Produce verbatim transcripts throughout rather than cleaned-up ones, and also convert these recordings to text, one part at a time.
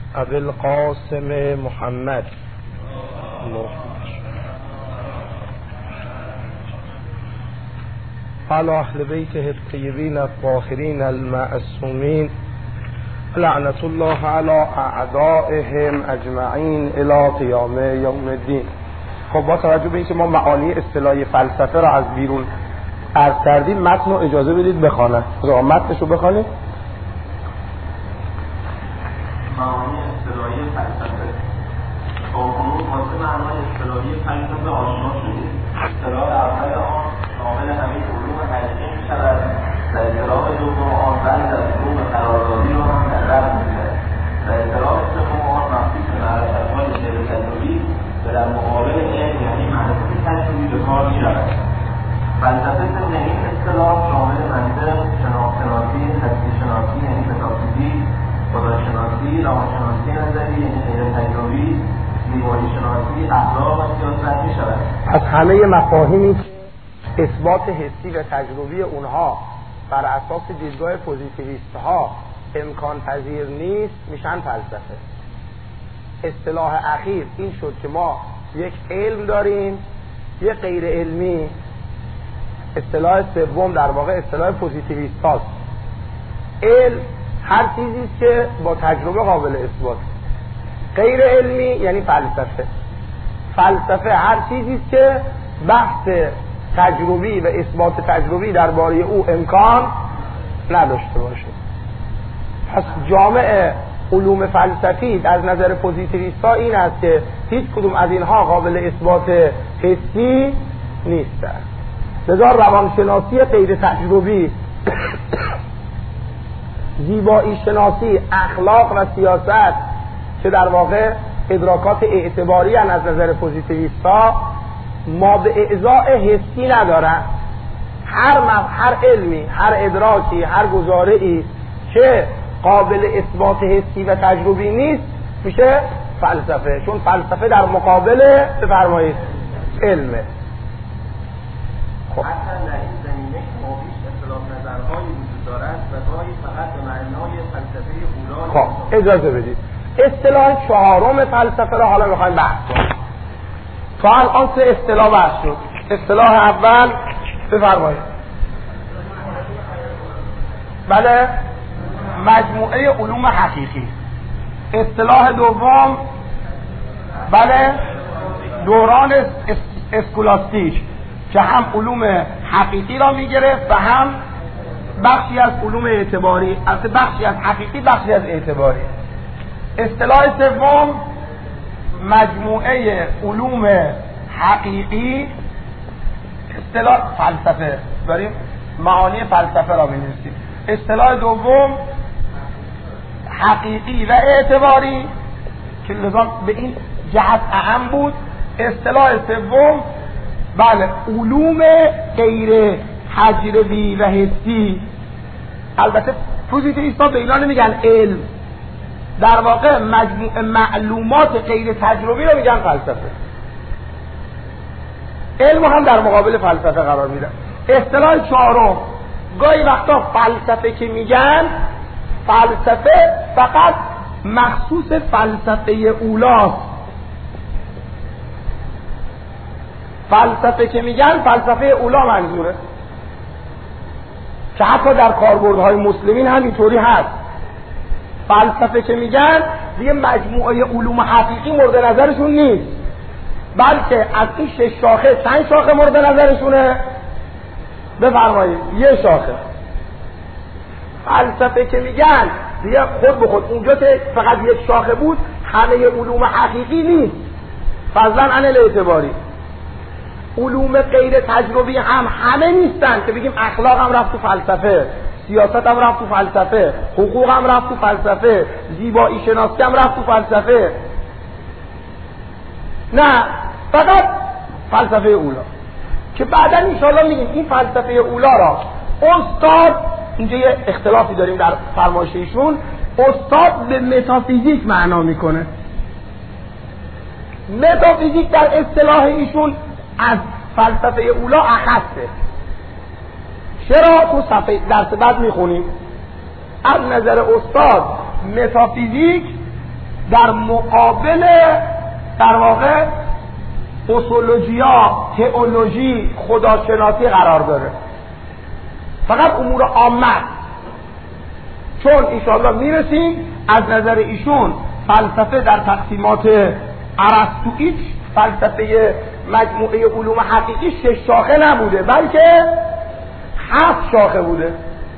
ابوالقاسم محمد على اهل بیته الطیبین الطاهرین المعصومین لعنت الله علی اعدائهم اجمعین الی قیام یوم الدین. خب با توجه به اینکه ما معانی اصطلاحی فلسفه را از بیرون عرض کردیم، متن رو اجازه بدید بخوانم. متنش رو بخوانید. معانی اصطلاحی فلسفه. با کنون واسه معنای اصطلاحی فلسفه آشنا شدید. اصطلاح اول آن شامل همه علوم حقیقی می‌شود و اصطلاح دوم آن بعض از علوم قراردادی را هم در بر می‌گیرد و اصطلاح سوم آن مخصوص به معرفت‌های غیر تجربی و در مقابل علم یعنی معرفت تجربی به کار می‌رود. فلسفه ضمن این اصطلاح شامل منطق، شناخت-شناسی، هستی-شناسی یعنی متافیزیک، خداشناسی، روانشناسی نظری یعنی غیر تجربی، زیبایی شناسی، اخلاق و سیاست می‌شود. از همه مفاهیمی که اثبات حسی و تجربی اونها بر اساس دیدگاه پوزیتیویست ها امکان پذیر نیست میشن فلسفه. اصطلاح اخیر این شد که ما یک علم داریم، یک غیر علمی. اصطلاح سوم در واقع اصطلاح پوزیتیویست هاست. علم هر چیزی که با تجربه قابل اثبات. غیر علمی یعنی فلسفه. فلسفه هر چیزی که بحث تجربی و اثبات تجربی درباره او امکان نداشته باشه. پس جامع علوم فلسفی از نظر پوزیتیویست‌ها این است که هیچ کدوم از اینها قابل اثبات حسی نیستند. لذا روانشناسی غیر تجربی، زیبایی شناسی، اخلاق و سیاست که در واقع ادراکات اعتباری هستند از نظر پوزیتیویست‌ها، ما به اعضاء حسی ندارن. هر مف... هر علمی، هر ادراکی، هر گزاره‌ای که قابل اثبات حسی و تجربی نیست میشه فلسفه، چون فلسفه در مقابل بفرمایید علمه. خب حتی در این زمینه که ما بیش اختلاف نظرهایی وجود دارد و گاهی فقط به معنای فلسفه اولی. خب اجازه بدید اصطلاح چهارم فلسفه را حالا میخوایم بحث کنیم. تا الان سه اصطلاح بحث شد. اصطلاح اول بفرمایید. بله، مجموعه علوم حقیقی. اصطلاح دوم بله دوران اسکولاستیک که هم علوم حقیقی را میگرفت و هم بخشی از علوم اعتباری، البته بخشی از حقیقی بخشی از اعتباری. اصطلاح سوم مجموعه علوم حقیقی. اصطلاح فلسفه داریم، معانی فلسفه را می‌نویسیم. اصطلاح دوم حقیقی و اعتباری که لزوم به این جهت اهم بود. اصطلاح سوم بله علوم غیر تجربی و حسی. البته پوزیتیویست‌ها به اینا نمیگن علم، در واقع مجموع معلومات غیر تجربی رو میگن فلسفه. علم هم در مقابل فلسفه قرار میده. اصطلاح چهارم گاهی وقتا فلسفه که میگن فلسفه فقط مخصوص فلسفه اولاست. فلسفه که میگن فلسفه اولا منظوره که حتی در کاربردهای مسلمین همینطوری هست. فلسفه که میگن دیگه مجموعه علوم حقیقی مورد نظرشون نیست، بلکه از این شش شاخه چند شاخه مورد نظرشونه؟ بفرمایید یه شاخه. فلسفه که میگن دیگه خود به خود اونجا که فقط یک شاخه بود همه علوم حقیقی نیست، فضلا عن الاعتباری. علوم غیر تجربی هم همه نیستن که بگیم اخلاق هم رفت تو فلسفه، سیاست هم رفت تو فلسفه، حقوق هم رفت تو فلسفه، زیبایی شناسی هم رفت تو فلسفه. نه، فقط فلسفه اولا که بعدا انشاءالله میگیم این فلسفه اولا را استاد، اینجا یه اختلافی داریم در فرمایش ایشون، استاد به متافیزیک معنا میکنه. متافیزیک در اصطلاح ایشون از فلسفه اولا اخصه. چرا؟ تو صفحه درس بعد میخونیم. از نظر استاد متافیزیک در مقابل در واقع اصولوژیا، تئولوژی، خداشناسی قرار داره. فقط امور عامه، چون انشاءالله میرسیم از نظر ایشون فلسفه در تقسیمات ارسطویی فلسفه مجموعه علوم حقیقی شش شاخه نبوده بلکه هفت شاخه بوده.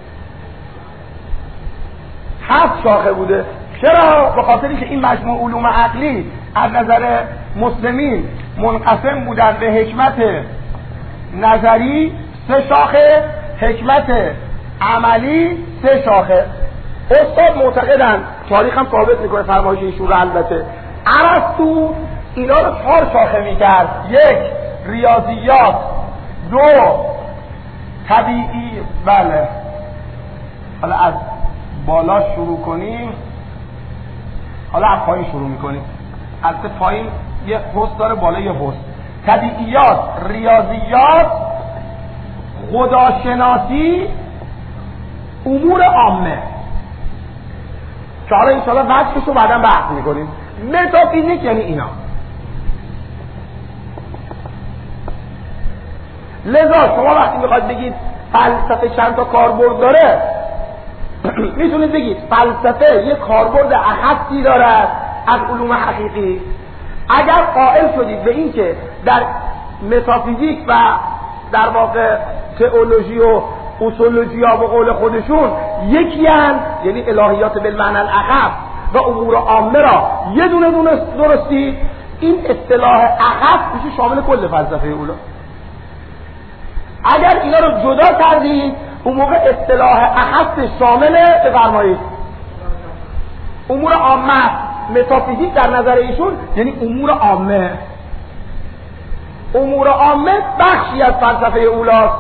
هفت شاخه بوده. چرا؟ به خاطری که این مجموعه علوم عقلی از نظر مسلمین منقسم بودن به حکمت نظری سه شاخه، حکمت عملی سه شاخه. استاد معتقدن، تاریخ هم ثابت میکنه فرمایش ایشون رو، البته ارسطو اینا رو چهار شاخه میکرد: یک ریاضیات، دو طبیعی، بله حالا از بالا شروع کنیم، حالا از پایین شروع میکنیم. از پایین یه حس داره، بالا یه حس. طبیعیات، ریاضیات، خداشناسی، امور عامه. که حالا انشاءالله وقتش رو بعدا بحث میکنیم. متافیزیک یعنی اینا. لذا شما وقتی میخواید بگید فلسفه چند تا کاربرد داره میتونید بگید فلسفه یک کاربرد اخصی دارد از علوم حقیقی. اگر قائل شدید به این که در متافیزیک و در واقع تئولوژی و اصولوژیا به قول خودشون یکی هن، یعنی الهیات بالمعنی الاخف و امور عامه را یه دونه دونه درستی، این اصطلاح اخف میشه شامل کل فلسفه اولا. اگر اینا رو جدا کردید اون موقع اصطلاح اخف شامله بفرمایید امور عامه. متافیزیک در نظر ایشون یعنی امور عامه. امور عامه بخشی از فلسفه اولاست.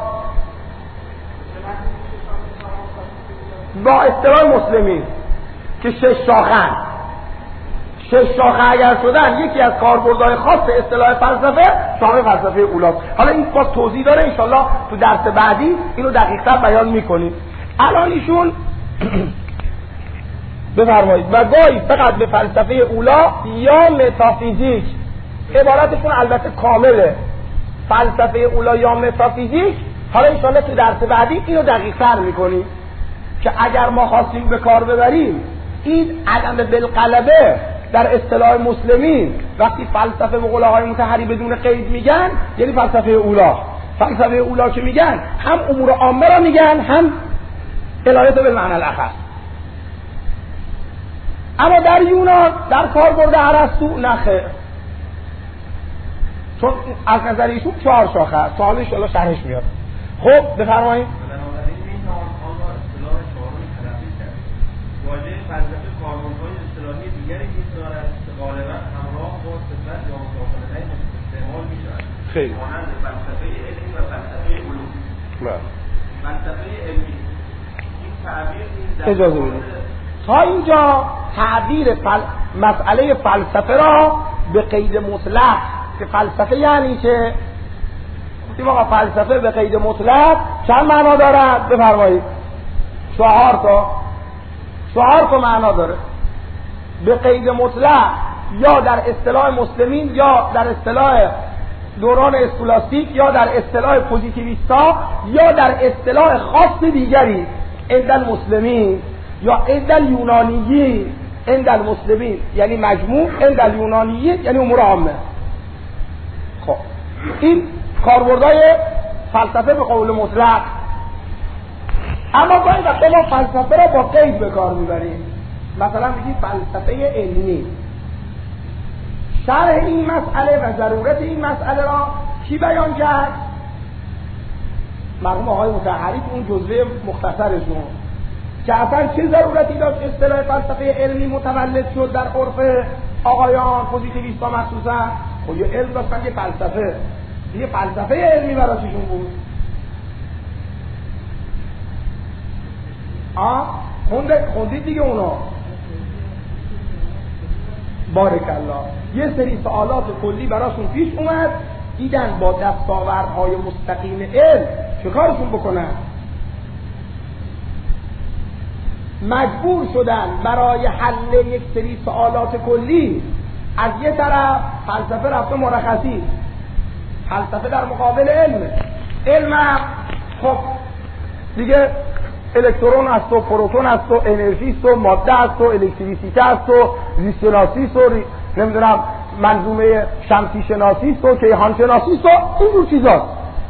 با اصطلاح مسلمین که شش شاخه شش شاخه اگر شدن، یکی از کاربردهای خاص اصطلاح فلسفه شامل فلسفه اولاست. حالا این باز توضیح داره، انشالله تو درس بعدی اینو دقیق‌تر بیان میکنیم. الان ایشون بفرمایید و گاهی فقط به فلسفه اولا یا متافیزیک، عبارتشون البته کامله، فلسفه اولا یا متافیزیک. حالا انشالله تو درس بعدی اینو دقیق‌تر میکنیم که اگر ما خواستیم به کار ببریم این عدم بالقلبه در اصطلاح مسلمین وقتی فلسفه و قولهای متحری بدون قید میگن یعنی فلسفه اولا. فلسفه اولا که میگن هم امور عامه را میگن هم الهیات بالمعنی الاخص. اما در یونان در کاربرد ارسطو نخه، چون از نظر ایشون چهار شاخه است. سوال ان شاءالله شرحش میاد. خب بفرمایید. واژه فلسفه کاربردهای اصطلاحی دیگری نیز دارد که غالبا همراه با صفت یا مداخله‌های استعمال می‌شود. خیلی. مانند فلسفه علمی و فلسفه علوم. بله. فلسفه علمی این تعبیر نیز اجازه بدید. تا اینجا تعبیر فل... مسئله فلسفه را به قید مطلق، که فلسفه یعنی چه؟ گفتیم آقا فلسفه به قید مطلق چند معنا دارد؟ بفرمایید. چهار تا. چهار تا معنا داره. به قید مطلق یا در اصطلاح مسلمین یا در اصطلاح دوران اسکولاستیک یا در اصطلاح پوزیتیویستا یا در اصطلاح خاص دیگری عند المسلمین یا عند الیونانیین. عند المسلمین یعنی مجموع، عند الیونانیین یعنی امور عامه. خب این کاربردهای فلسفه به قول مطلق. اما باید وقتی ما فلسفه را با قید به کار میبریم، مثلا میگید فلسفه علمی، شرح این مسئله و ضرورت این مسئله را کی بیان کرد؟ مرحوم آقای مطهری اون جزوه مختصرشون که اصلا چه ضرورتی داشت اصطلاح فلسفه علمی متولد شد در عرف آقایان پوزیتیویستا مخصوصا. خب یه علم داشتن، یه فلسفه، یه فلسفه علمی براشون بود. آه خوندید خوندید دیگه اونا. بارک الله. یه سری سوالات کلی براشون پیش اومد، دیدن با دستاوردهای مستقیم علم چه کارشون بکنن. مجبور شدن برای حل یک سری سوالات کلی از یه طرف فلسفه رفته مرخصی، فلسفه در مقابل علم، علم هم خب دیگه الکترون است و پروتون است و انرژی است و ماده است و الکتریسیته است و زیست‌شناسی است و نمیدونم منظومه شمسی شناسی است و کیهان شناسی است و اینجور چیزاست.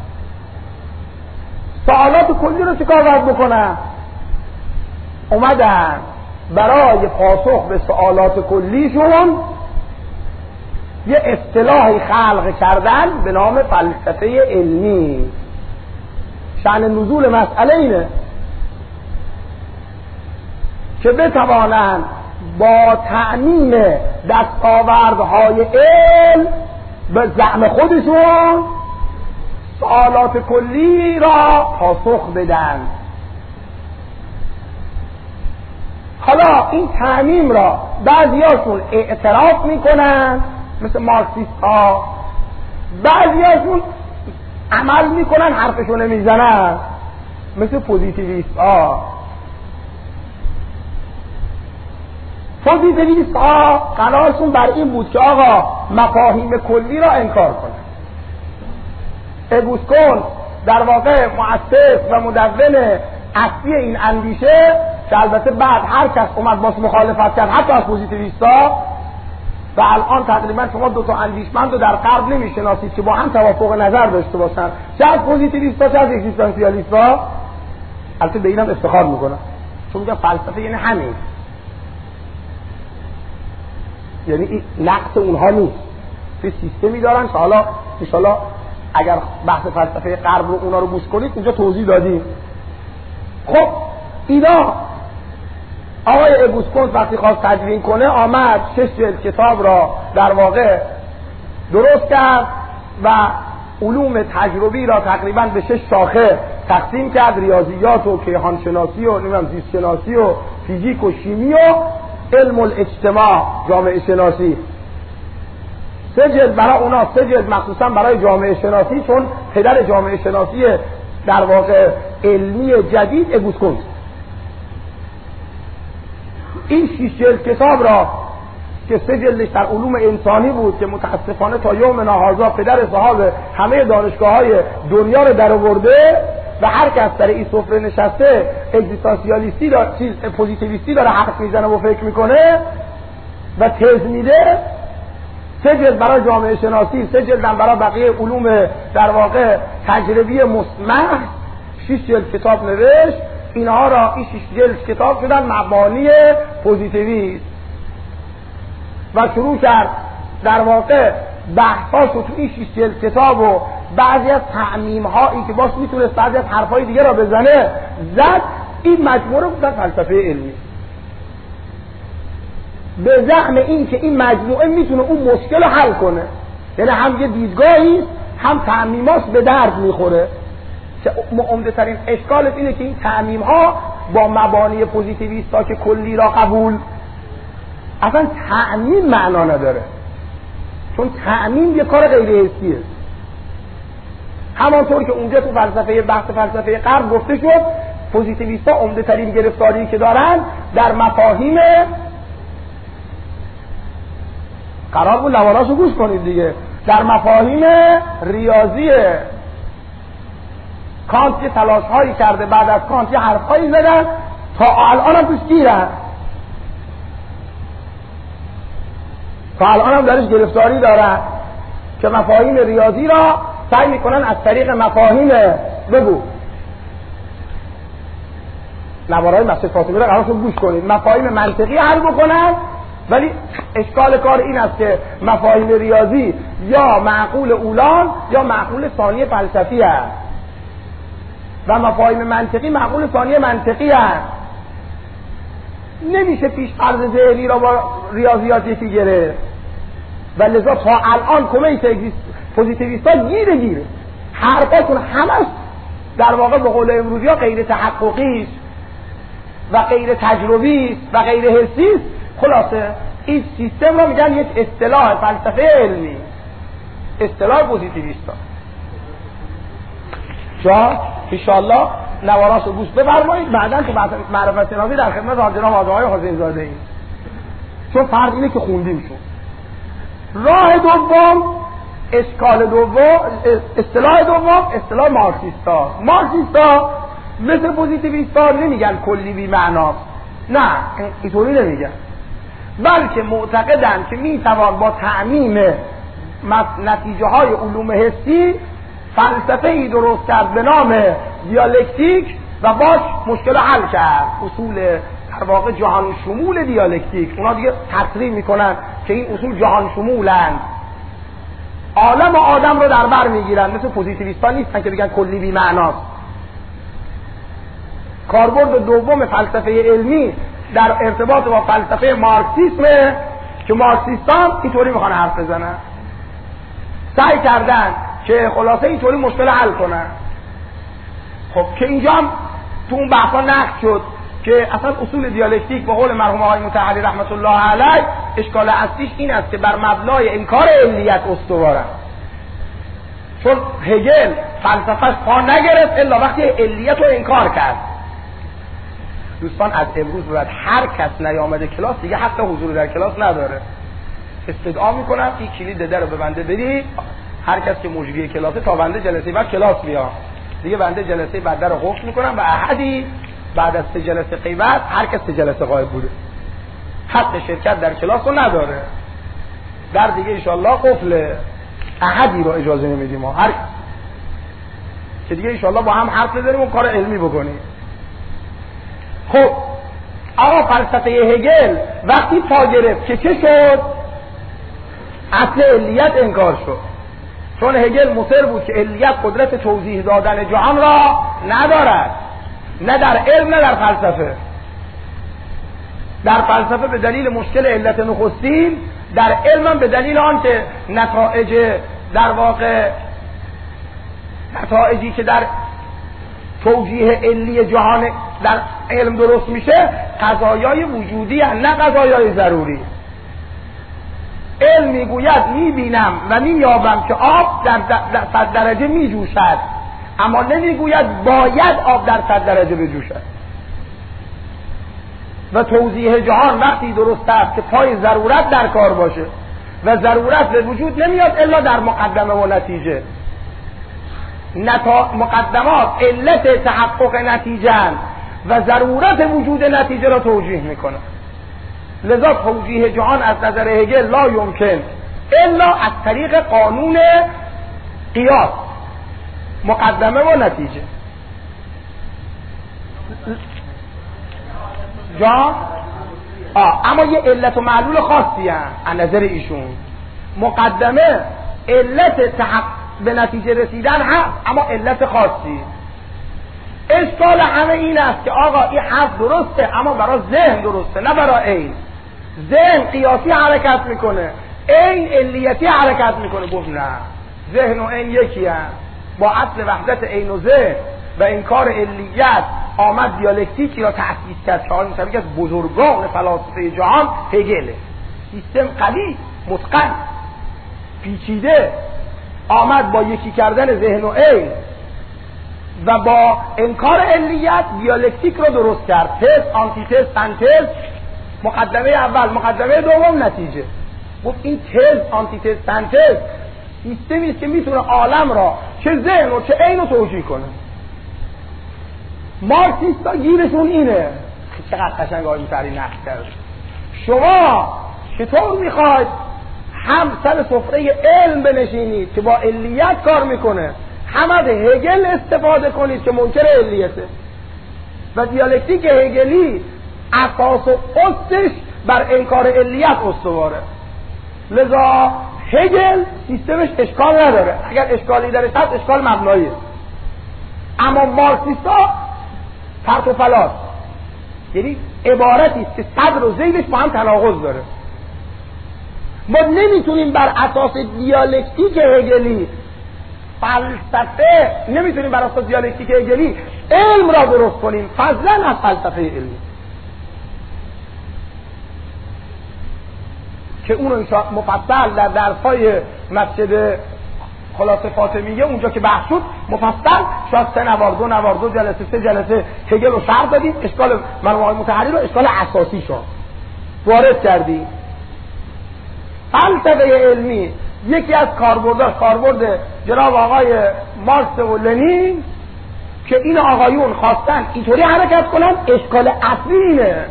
سوالات کلی رو چیکار باید بکنن؟ اومدن برای پاسخ به سوالات کلیشون یه اصطلاحی خلق کردن به نام فلسفه علمی. شأن نزول مسئله اینه که بتوانند با تعمیم دستاوردهای علم به زعم خودشون سوالات کلی را پاسخ بدن. حالا این تعمیم را بعضیاشون اعتراف میکنن مثل مارکسیست ها، بعضیاشون عمل میکنن حرفشون نمیزنن مثل پوزیتیویست ها. پوزیتیویست ها قرارشون بر این بود که آقا مفاهیم کلی را انکار کنن. اگوست در واقع مؤسس و مدون اصلی این اندیشه که البته بعد هر کس اومد باش مخالفت کرد حتی از پوزیتیویستا و الان تقریبا شما دو تا اندیشمند رو در غرب نمیشناسید که با هم توافق نظر داشته باشن، چه از پوزیتیویستا چه از اگزیستانسیالیستا. البته به اینم افتخار میکنن چون میگن فلسفه یعنی همین، یعنی این نقص اونها نیست، توی سیستمی دارن که حالا انشالله اگر بحث فلسفه غرب رو اونا رو گوش کنید اونجا توضیح دادیم. خب اینا آقای اگوست وقتی خواست تدوین کنه آمد شش جلد کتاب را در واقع درست کرد و علوم تجربی را تقریبا به شش شاخه تقسیم کرد، ریاضیات و کیهانشناسی و نمیدونم زیست شناسی و فیزیک و شیمی و علم الاجتماع جامعه شناسی. سه جلد برای اونا، سه جلد مخصوصا برای جامعه شناسی چون پدر جامعه شناسی در واقع علمی جدید اگوست. این شش جلد کتاب را که سه جلدش در علوم انسانی بود که متاسفانه تا یوم هذا پدر صاحب همه دانشگاه‌های دنیا رو درآورده و هر کس در این سفره نشسته اگزیستانسیالیستی داره، چیز پوزیتیویستی داره حرف میزنه و فکر میکنه و تز میده. سه جلد برای جامعه شناسی، سه جلد برای بقیه علوم در واقع تجربی مسمح، شش جلد کتاب نوشت. اینها را این شش جلد کتاب شدن مبانی پوزیتیویسم و شروع کرد در واقع بحثاشو تو این شش جلد کتاب و بعضی از تعمیم هایی که باش میتونست بعضی از حرفای دیگه را بزنه زد. این مجموعه رو گفتن فلسفه علمی به زعم این که این مجموعه میتونه اون مشکل رو حل کنه، یعنی هم یه دیدگاهی هم تعمیماش به درد میخوره. که عمده ترین اشکالش اینه که این تعمیم ها با مبانی پوزیتیویستا که کلی را قبول، اصلا تعمیم معنا نداره چون تعمیم یه کار غیر حسیه. همانطور که اونجا تو فلسفه بحث فلسفه غرب گفته شد پوزیتیویستا عمده ترین گرفتاری که دارن در مفاهیم، قرار بود لواناشو گوش کنید دیگه، در مفاهیم ریاضیه. کانت یه تلاش هایی کرده، بعد از کانت یه حرف هایی زدن تا الان هم توش گیرن، تا الان هم درش گرفتاری دارن که مفاهیم ریاضی را سعی میکنن از طریق مفاهیم بگو نوارای مسجد فاطمی را قرارشون گوش کنید مفاهیم منطقی حل بکنن. ولی اشکال کار این است که مفاهیم ریاضی یا معقول اولان یا معقول ثانی فلسفی است و مفاهیم منطقی معقول ثانی منطقی است. نمیشه پیش فرض ذهنی را با ریاضیات یکی گرفت و لذا تا الان کمیت پوزیتیویستا گیره گیره حرفاشون همش در واقع به قول امروزی ها غیر تحققی و غیر تجربی و غیر حسی. خلاصه این سیستم رو میگن یک اصطلاح فلسفه علمی، اصطلاح پوزیتیویستا. جا انشاءالله نواراشو گوش بفرمایید، بعداً تو معرفت شناسی در خدمت جناب آقای حسین زاده ایم، چون فرق اینه که خوندیم شد. راه دوم، اشکال دوم، اصطلاح دوم اصطلاح مارکسیستا. مارکسیستا مثل پوزیتیویستا نمیگن کلی بی معنا، نه اینطوری نمیگن، بلکه معتقدن که میتوان با تعمیم نتیجه های علوم حسی فلسفه ای درست کرد به نام دیالکتیک و باش مشکل حل کرد. اصول در واقع جهان شمول دیالکتیک، اونا دیگه تصریح میکنن که این اصول جهان شمولند، عالم و آدم رو در بر میگیرن. مثل پوزیتیویستا نیستن که بگن کلی بی معناست. کاربرد دوم فلسفه علمی در ارتباط با فلسفه مارکسیسمه که مارکسیستان اینطوری میخوان حرف بزنن، سعی کردن که خلاصه اینطوری مشکل حل کنن. خب که اینجا هم تو اون بحثا نقد شد که اصلا اصول دیالکتیک به قول مرحوم آقای مطهری رحمت الله علیه اشکال اصلیش این است که بر مبنای انکار علیت استوارن، چون هگل فلسفه‌اش پا نگرفت الا وقتی علیت رو انکار کرد. دوستان از امروز بعد هر کس نیامده کلاس دیگه حتی حضور در کلاس نداره. استدعا میکنم این کلید در رو به بنده بدید، هر کس که مجری کلاسه تا بنده جلسه بعد کلاس میاد دیگه، بنده جلسه بعد در رو قفل میکنم و احدی بعد از سه جلسه غیبت هر کس سه جلسه غایب بوده حق شرکت در کلاس رو نداره. در دیگه انشالله قفل، احدی رو اجازه نمیدیم ما، هر که دیگه انشالله با هم حرف بزنیم و کار علمی بکنیم. خب آقا فلسفه هگل وقتی پا گرفت که چه شد؟ اصل علیت انکار شد، چون هگل مصر بود که علیت قدرت توضیح دادن جهان را ندارد، نه در علم نه در فلسفه. در فلسفه به دلیل مشکل علت نخستین، در علم به دلیل آن که نتایج در واقع نتایجی که در توجیه علی جهان در علم درست میشه قضایای وجودی هست نه قضایای ضروری. علم میگوید میبینم و مییابم که آب در صد درجه میجوشد، اما نمیگوید باید آب در صد درجه بجوشد. و توضیح جهان وقتی درست است که پای ضرورت در کار باشه و ضرورت به وجود نمیاد الا در مقدمه و نتیجه. نتا... مقدمات علت تحقق نتیجه و ضرورت وجود نتیجه را توجیه میکنه. لذا توجیه جهان از نظر هگل لا یمکن الا از طریق قانون قیاس، مقدمه و نتیجه. جان آه اما یه علت و معلول خاصی هم از نظر ایشون. مقدمه علت تحقق به نتیجه رسیدن هست اما علت خاصی. اشکال همه این است که آقا این حرف درسته اما برای ذهن درسته نه برای عین. ذهن قیاسی حرکت میکنه، عین علیتی حرکت میکنه. گفت نه، ذهن و عین یکی هست. با اصل وحدت عین و ذهن و انکار علیت آمد دیالکتیکی را تأسیس کرد که آن میشه از بزرگان فلاسفه جهان هگله. سیستم قوی، متقن، پیچیده آمد با یکی کردن ذهن و عین و با انکار علیت دیالکتیک رو درست کرد. تز، آنتیتز، سنتز، مقدمه اول، مقدمه دوم، نتیجه. گفت این تز، آنتیتز، سنتز سیستمی است که میتونه عالم را چه ذهن و چه عین رو توجیه کنه. مارکسیستا گیرشون اینه. چقدر قشنگ آقای مطهری نقد کرد. شما چطور میخواید هم سر سفره علم بنشینید که با علیت کار میکنه، هم از هگل استفاده کنید که منکر علیته؟ و دیالکتیک هگلی اساس و اسسش بر انکار علیت استواره. لذا هگل سیستمش اشکال نداره، اگر اشکالی درش هست اشکال مبناییه. اما مارکسیستا فرط و فلاس، یعنی عبارتی است که صدر و ذیلش با هم تناقض داره. ما نمیتونیم بر اساس دیالکتیک هگلی فلسفه نمیتونیم بر اساس دیالکتیک هگلی علم را درست کنیم، فضلا از فلسفه علمی که اون مفصل در درس‌های مسجد خلاصه فاطمیه اونجا که بحث شد مفصل شاید سه نوار دو نوار دو جلسه سه جلسه هگل رو شرح دادیم، اشکال مرحوم آقای مطهری رو اشکال اساسی شد وارد کردیم. فلسفه علمی یکی از کاربرداش کاربرد جناب آقای مارکس و لنین که این آقایون خواستن اینطوری حرکت کنن. اشکال اصلی اینه،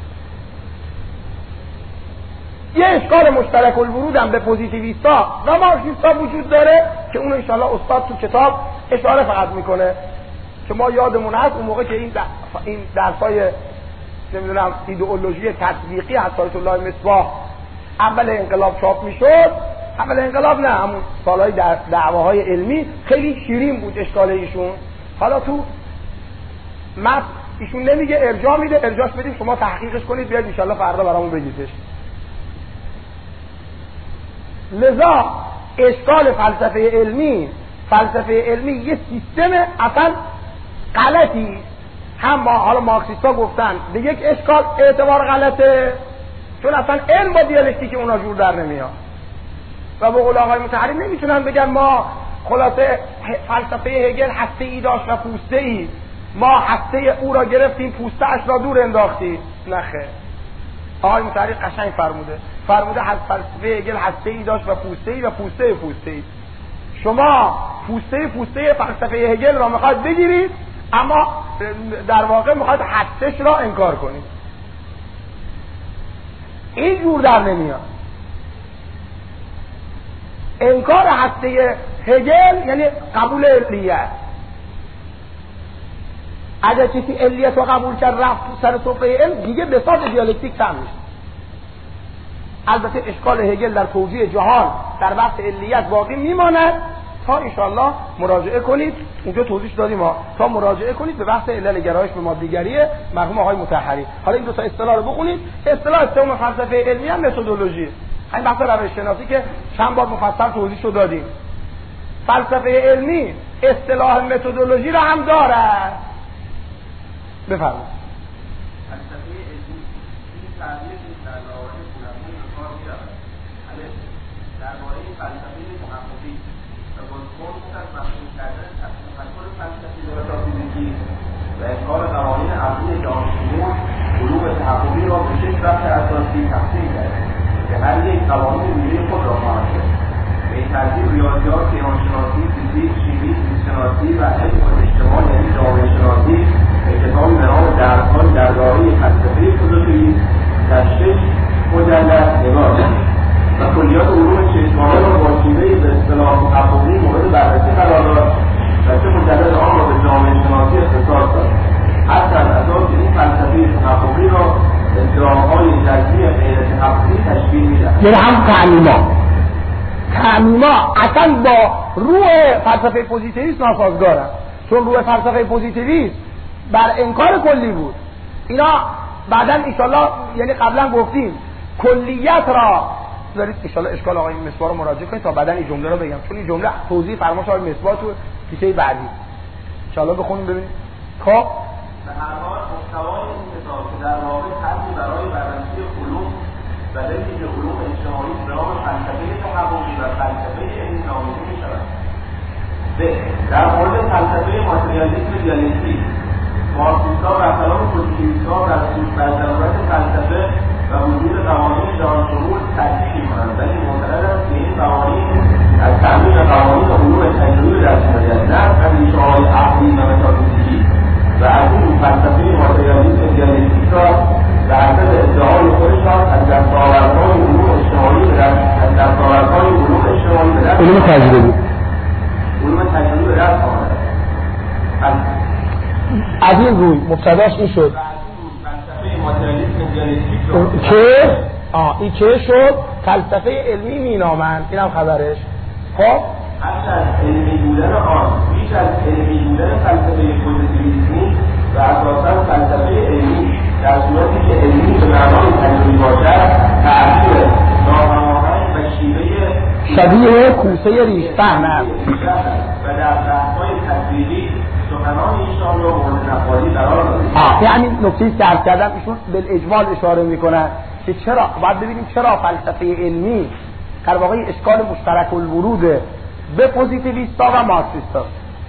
یه اشکال مشترک الورود هم به پوزیتیویستا و مارکسیستا وجود داره که اون انشالله استاد تو کتاب اشاره فقط میکنه که ما یادمون هست اون موقع که این این درسای نمیدونم ایدئولوژی تطبیقی حضرت الله مصباح اول انقلاب چاپ میشد، اول انقلاب نه همون سالهای در دعواهای علمی خیلی شیرین بود اشکال ایشون. حالا تو متن ایشون نمیگه، ارجاع میده، ارجاعش بدیم شما تحقیقش کنید بیاید ان شاءالله فردا برامون بگیتش. لذا اشکال فلسفه علمی فلسفه علمی یه سیستم اصلا غلطی، هم ما حالا مارکسیستا گفتن به یک اشکال اعتبار غلطه چون اصلا علم با دیالکتیک اونا جور در نمیاد و به قول آقای مطهری نمیتونن بگن ما خلاصه فلسفه هگل هسته ای داشت و پوسته ای، ما هسته او را گرفتیم پوسته اش را دور انداختیم. نخه، آقای مطهری قشنگ فرموده فرموده فلسفه هگل هسته ای داشت و پوسته ای و پوسته پوسته ای. شما پوسته پوسته فلسفه هگل را میخواد بگیرید اما در واقع میخواد هستش را انکار کنید. این جور در نمیاد. انکار هسته هگل یعنی قبول علیت. اگر کسی علیت رو قبول کرد رفت سر سفره علم دیگه بساط دیالکتیک تم میشه. البته اشکال هگل در توجیه جهان در بحث علیت باقی میماند تا انشاءالله مراجعه کنید، اونجا توضیح دادیم ها، تا مراجعه کنید به بحث علل گرایش به مادیگریه مرحوم آقای مطهری. حالا این دو تا اصطلاح رو بخونید. اصطلاح سوم فلسفه علمی هم متدولوژی، همین بحث روش شناسی که چند بار مفصل توضیح شو دادیم. فلسفه علمی اصطلاح متدولوژی را هم دارد. بفرمایید. فلسفه علمی این تعبیر در داوری علمای به کار می‌رود. الف درباره فلسفه محققی و بازخورد از مفهوم کردن تفکر فلسفی و متافیزیکی و انکار قوانین عقلی جهانشمول علوم تحققی را به شش بخش اساسی تقسیم کرد که هر یک قوانین ویژه خود را خواهد داشت. به این ترتیب ریاضیات، کیهانشناسی، فیزیک، شیمی، زیستشناسی و علم اجتماع یعنی جامعه شناسی کتابی به نام درس‌های درباره فلسفه فیزیکی در شش مجلد نگاه و کلیات علوم چشمانه را با شیوه‌ای به اصطلاح تحققی مورد بررسی قرار داد و سه مجلد آن را به جامعه شناسی اختصاص داد. حتی از اساس این فلسفه تحققی را ادعاهای جزمی غیر تحققی تشکیل می‌دهد. یعنی هم تعمیما تعمیما اصلا با روح فلسفه پوزیتیویسم ناسازگارن، چون روح فلسفه پوزیتیویسم بر انکار کلی بود. اینا بعداً انشالله یعنی قبلا گفتیم کلیت را دارید انشالله اشکال آقای مصباح رو مراجعه کنید تا بعداً این جمله رو بگم، چون این جمله توضیح فرمایش آقای مصباح تو تیکه بعدی انشالله بخونیم ببینید. خب به هر حال محتوای این کتاب که در واقع طرحی برای بررسی علوم و درک علوم اجتماعی به نام فلسفه تحققی و فلسفه علمی نامیده می‌شود. به در مورد فلسفه ماتریالیسم دیالکتیک مارکسیستا و کلام پوزیتیویست‌ها در ضرورت فلسفه و وجود قوانین جهانشمول تاکید می‌کنند، ولی معتقدند که این قوانین از تعمیق قوانین علوم تجربی دست می‌آید، نه از اندیشه‌های عقلی و متافیزیکی و از این فلسفه ماتریالیسم دیالکتیک را در حسب ادعای خودشان از دستاوردهای علوم اجتماعی به دست از دستاوردهای علوم اجتماعی به دست علوم تجربی علوم تجربی به دست آمده. از این روی مبتداش این شد که آه این که شد فلسفه علمی مینامند. اینم خبرش. خب هر از علمی بودن آن بیش از علمی بودن فلسفه پوزیتیویسمی و اساساً فلسفه علمی در صورتی که علمی به معنای تجربی باشد تعبیر ناهماهنگ و شیوه شبیه کوسه ریش‌فهم است و در بحث‌های تطبیقی سخنان ایشان را مورد نقادی قرار داده. آه یعنی نکته‌ای که عرض کردم ایشون بالاجمال اشاره میکنن که چرا باید ببینیم چرا فلسفه علمی در واقع اشکال مشترک الورود به پوزیتیویستا و مارکسیستا.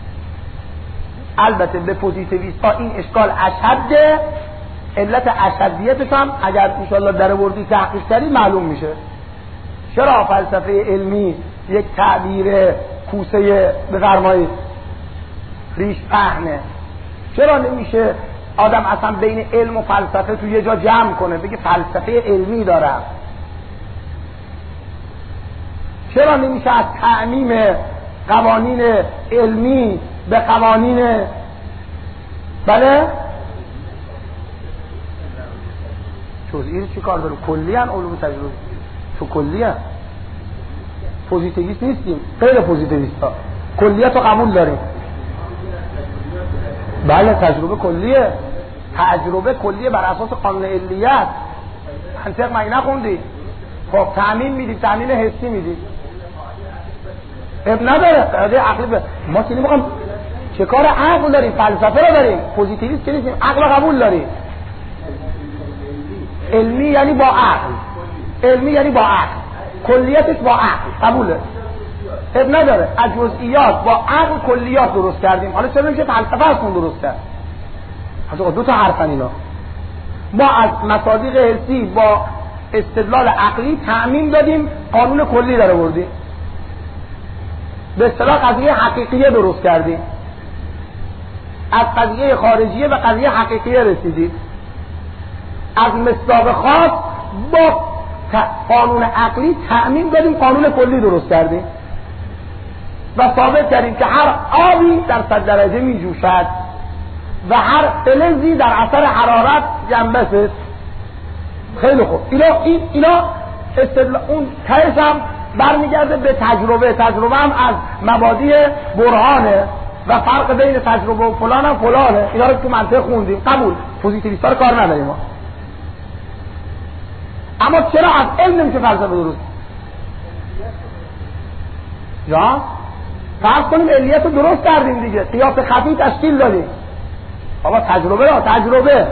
البته به پوزیتیویستا این اشکال اشده، علت اشدیتش هم اگر انشاءالله در وردی تحقیق کردی معلوم میشه. چرا فلسفه علمی یک تعبیر کوسه بفرمایید ریش پهنه؟ چرا نمیشه آدم اصلا بین علم و فلسفه تو یه جا جمع کنه بگه فلسفه علمی دارم؟ چرا نمیشه از تعمیم قوانین علمی به قوانین بله جزئی چی کار داره؟ کلی ان علوم تجربی تو کلی ان پوزیتیویست نیستیم، غیر پوزیتیویست ها کلیت رو قبول داریم. بله تجربه کلیه، تجربه کلیه بر اساس قانون علیت. منطق مگه نخوندی؟ خب تعمیم میدی، تعمیم حسی میدی، اب نداره قاعده عقلی به ما که نمیخوام چه کار عقل داریم، فلسفه رو داریم، پوزیتیویست که نیستیم، عقل قبول داریم. علمی یعنی با عقل، علمی یعنی با عقل، کلیتش با عقل قبوله، اب نداره. از جزئیات با عقل کلیات درست کردیم. حالا چرا نمیشه فلسفه ازمون درست کرد؟ حالا دو تا حرفن اینا. ما از مصادیق حسی با استدلال عقلی تعمیم دادیم، قانون کلی داره بردیم، به اصطلاح قضیه حقیقیه درست کردیم، از قضیه خارجیه به قضیه حقیقیه رسیدیم، از مصداق خاص با قانون عقلی تعمیم دادیم، قانون کلی درست کردیم و ثابت کردیم که هر آبی در صد درجه می جوشد و هر فلزی در اثر حرارت جنبه. خیلی خوب، اینا این اینا استدلال اون تهش هم برمیگرده به تجربه. تجربه هم از مبادی برهانه و فرق بین تجربه و فلان هم فلانه. اینا رو تو منطق خوندیم، قبول. پوزیتیویستا رو کار نداریم ما. اما چرا از علم نمیشه فلسفه درست؟ یا فرض کنیم علیت رو درست کردیم دیگه، قیاس خفی تشکیل دادیم. بابا تجربه را تجربه.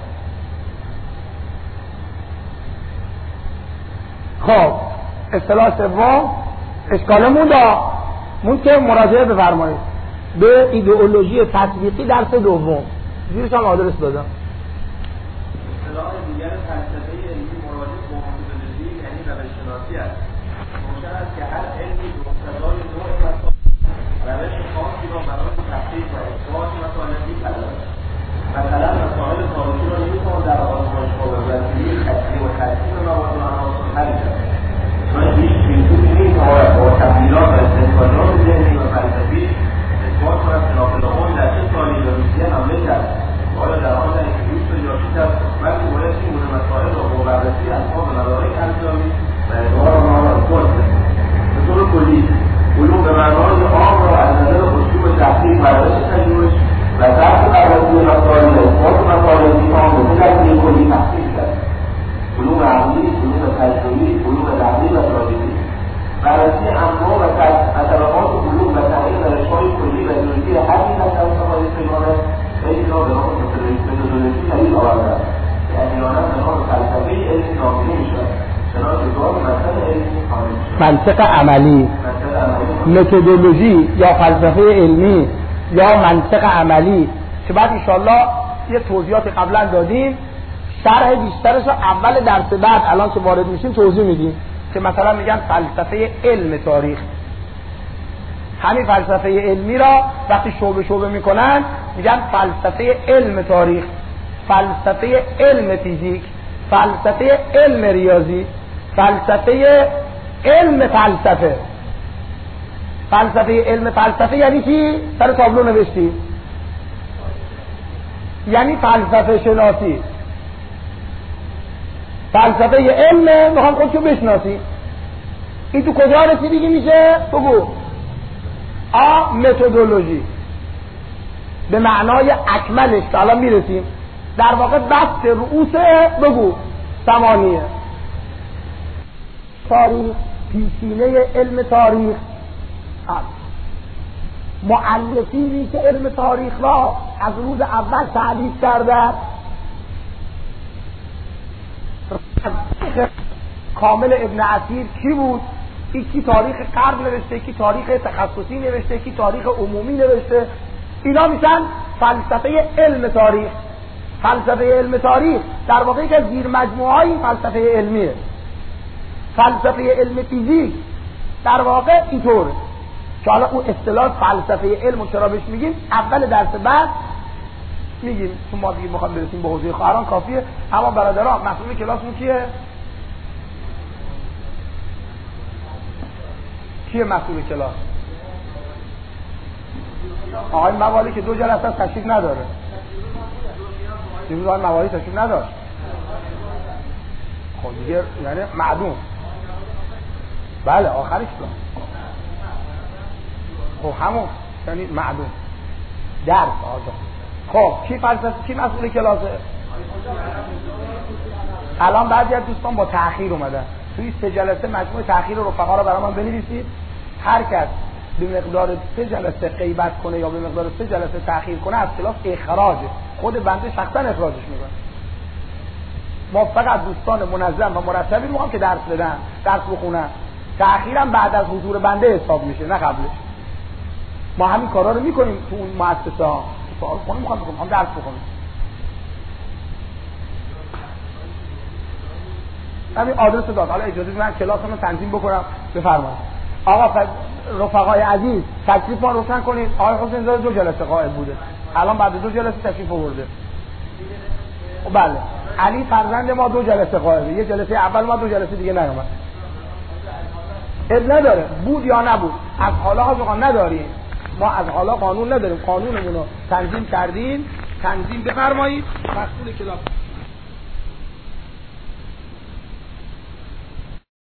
خب اصطلاح سوم اشکالمون دا مون که مراجعه بفرمایید به ایدئولوژی تطبیقی درس دوم. زیرش هم آدرس دادم. اصطلاح دیگر فلسفه علمی مراجعه به متدولوژی یعنی روش‌شناسی است. ممکن است که هر علمی به مقتضای نوع مسائل روش خاصی را برای تحقیق و اثبات مطالب می‌پردازد. مثلا مسائل تاریخی را نمی‌توان در آزمایشگاه به وسیله تجزیه و ترکیب مواد و عناصر حل کرد. چون هیچ فیلسوفی نمی‌تواند با تحلیلات و استدلالات ذهنی و فلسفی اثبات کند خلاف لقول در چه سالی به روسیه حمله کرد. حالا در آن در انگلیس و یاشید است وقتی باید این گونه مسائل را با بررسی اسباب و مدارک انجامی و ادعا آنها را اثبات کرد. به طور کلی علوم به معنای عام را از نظر اصول و تحقیق و روش تجربه و درک بررسی مسائل و اثبات مطالب میتوان به سه دسته کلی تقسیم کرد: علوم عقلی، علوم تجربی، علوم نقلی و تاریخی. بررسی انواع و اثرات علوم و تحقیق روش‌های کلی و جزئی هر یک از مسائل سگانه خیلی را به نام متدولوژی دلیل آورده است که احیانا به نام فلسفه علمی نامیده می‌شود، چنانچه دعا به منطق علمی خوانده می‌شود. منطق عملی، متدولوژی یا فلسفه علمی یا منطق عملی که بعد انشاءالله یه توضیحات قبلا دادیم، شرح بیشترش رو اول درس بعد الان که وارد میشیم توضیح میدیم که مثلا میگن فلسفه علم تاریخ. همین فلسفه علمی را وقتی شعبه شعبه میکنن میگن فلسفه علم تاریخ، فلسفه علم فیزیک، فلسفه علم ریاضی، فلسفه علم فلسفه. فلسفه علم فلسفه یعنی چی؟ سر تابلو نوشتی، یعنی فلسفه شناسی. فلسفه علم میخوام خودشو بشناسی. این تو کجا رسیدگی میشه؟ بگو. آ متدولوژی به معنای اکملش که الان میرسیم، در واقع بست رؤوسه. بگو ثمانیه. تاریخ، پیشینه علم تاریخ، مؤلفینی که علم تاریخ را از روز اول تعریف کردند. کامل ابن عسیر کی بود؟ یکی تاریخ غرب نوشته، یکی تاریخ تخصصی نوشته، یکی تاریخ عمومی نوشته. اینا میشن فلسفه علم تاریخ. فلسفه علم تاریخ در واقع یک از زیر مجموعه‌های این فلسفه علمیه. فلسفه علم فیزیک در واقع اینطوره که حالا اون اصطلاح فلسفه علم رو چرا بهش میگیم اول درس بعد میگیم، چون ما دیگه میخوام برسیم به حوزه خواهران کافیه. اما برادران مسئول کلاسمون کیه؟ کیه مسئول کلاس؟ آقای موالی که دو جلسه تشریف نداره. دیروز آقای موالی تشریف نداشت. خب دیگه یعنی معدوم. بله آخرش کن. خب همون یعنی معدوم. درس آجا. خب کی فلسفه کی مسئول کلاسه؟ الان بعضی از دوستان با تأخیر اومدن. توی سه جلسه مجموع تأخیر رفقا رو برای من بنویسید. هر کس به مقدار سه جلسه غیبت کنه یا به مقدار سه جلسه تأخیر کنه از کلاس اخراجه. خود بنده شخصا اخراجش میکنه. ما فقط دوستان منظم و مرتبی رو هم که درس بدن، درس بخونن. تأخیرم بعد از حضور بنده حساب میشه نه قبلش. ما همین کارا رو میکنیم تو اون مؤسسه ها. سوال کنیم میخوام بکنم، هم درس بخونیم. همین آدرس داد. حالا اجازه بدید من کلاسمو تنظیم بکنم بفرمایید. آقا رفقای عزیز تکلیف ما روشن کنید. آقای حسین زاده دو جلسه قائل بوده. الان بعد دو جلسه تشریف آورده. بله. علی فرزند ما دو جلسه قائله. یه جلسه اول ما دو جلسه دیگه نیومد. اب نداره بود یا نبود. از حالا ها نداریم. ما از حالا قانون نداریم. قانونمون رو تنظیم کردیم. تنظیم بفرمایید. مسئول کلاس